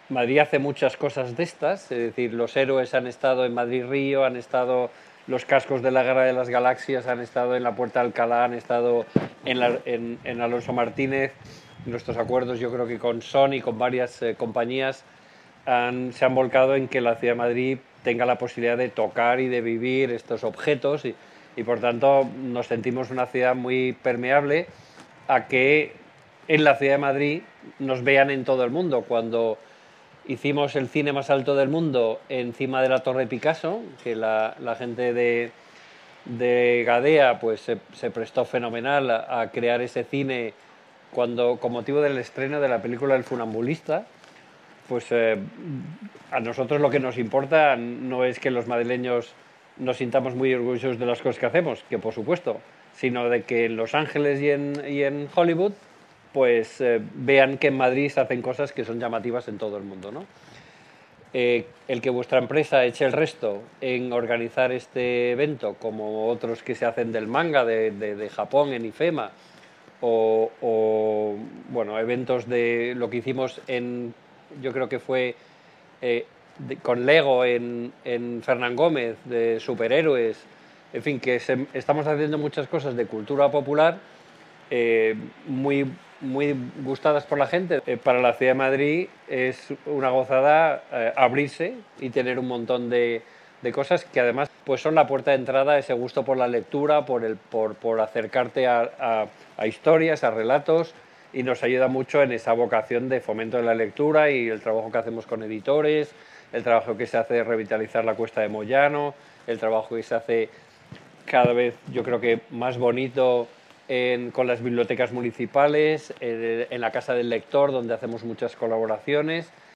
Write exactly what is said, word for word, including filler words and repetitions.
Madrid hace muchas cosas de estas, es decir, los héroes han estado en Madrid-Río, han estado los cascos de la Guerra de las Galaxias, han estado en la Puerta de Alcalá, han estado en, la, en, en Alonso Martínez. Nuestros acuerdos, yo creo que con Sony, con varias eh, compañías, han, se han volcado en que la ciudad de Madrid tenga la posibilidad de tocar y de vivir estos objetos y, y por tanto nos sentimos una ciudad muy permeable a que en la ciudad de Madrid nos vean en todo el mundo. Cuando hicimos el cine más alto del mundo encima de la Torre Picasso, que la, la gente de, de Gadea pues se, se prestó fenomenal a, a, crear ese cine cuando, con motivo del estreno de la película El Funambulista. Pues eh, a nosotros lo que nos importa no es que los madrileños nos sintamos muy orgullosos de las cosas que hacemos, que por supuesto, sino de que en Los Ángeles y en, y en Hollywood pues eh, vean que en Madrid se hacen cosas que son llamativas en todo el mundo, ¿no? Eh, el que vuestra empresa eche el resto en organizar este evento, como otros que se hacen del manga de, de, de Japón en IFEMA, o, o bueno, eventos de lo que hicimos en, yo creo que fue eh, de, con Lego en, en Fernán Gómez, de superhéroes, en fin, que se, estamos haciendo muchas cosas de cultura popular eh, muy, muy gustadas por la gente. Eh, para la ciudad de Madrid es una gozada eh, abrirse y tener un montón de, de cosas que además pues son la puerta de entrada a ese gusto por la lectura, por, el, por, por acercarte a, a, a historias, a relatos, y nos ayuda mucho en esa vocación de fomento de la lectura y el trabajo que hacemos con editores, el trabajo que se hace de revitalizar la Cuesta de Moyano, el trabajo que se hace cada vez, yo creo que más bonito en, con las bibliotecas municipales, en, en la Casa del Lector, donde hacemos muchas colaboraciones.